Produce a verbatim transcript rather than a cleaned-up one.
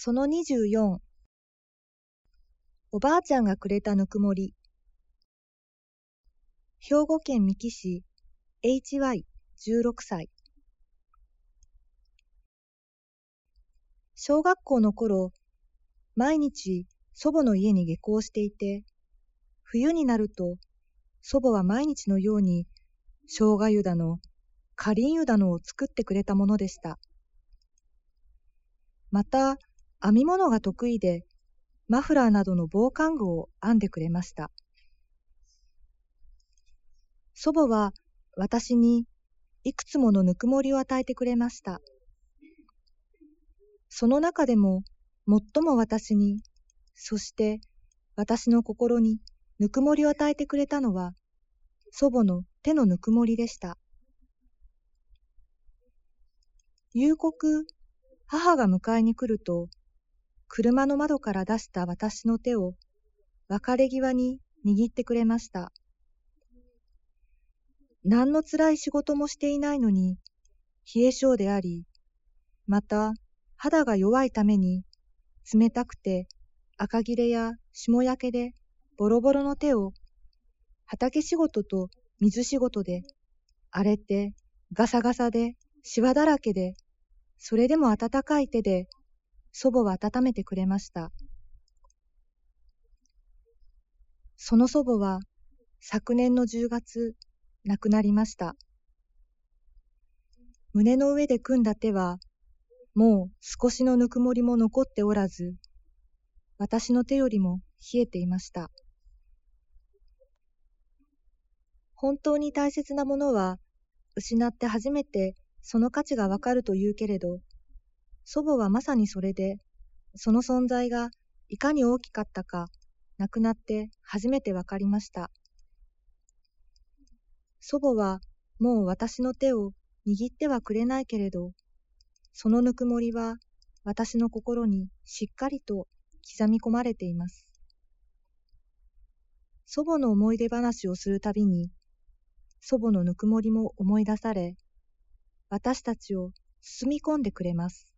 そのにじゅうよん、おばあちゃんがくれたぬくもり。兵庫県三木市 エイチワイじゅうろく 歳。小学校の頃、毎日祖母の家に下校していて、冬になると祖母は毎日のように生姜湯だの、かりん湯だのを作ってくれたものでした。また、編み物が得意で、マフラーなどの防寒具を編んでくれました。祖母は私にいくつものぬくもりを与えてくれました。その中でも最も私に、そして私の心にぬくもりを与えてくれたのは、祖母の手のぬくもりでした。夕刻、母が迎えに来ると、車の窓から出した私の手を別れ際に握ってくれました。何のつらい仕事もしていないのに、冷え性であり、また肌が弱いために、冷たくて赤切れや霜焼けでボロボロの手を、畑仕事と水仕事で荒れてガサガサでシワだらけで、それでも温かい手で祖母は温めてくれました。その祖母は昨年のじゅうがつ亡くなりました。胸の上で組んだ手はもう少しのぬくもりも残っておらず、私の手よりも冷えていました。本当に大切なものは失って初めてその価値がわかるというけれど、祖母はまさにそれで、その存在がいかに大きかったか、亡くなって初めてわかりました。祖母はもう私の手を握ってはくれないけれど、そのぬくもりは私の心にしっかりと刻み込まれています。祖母の思い出話をするたびに、祖母のぬくもりも思い出され、私たちを包み込んでくれます。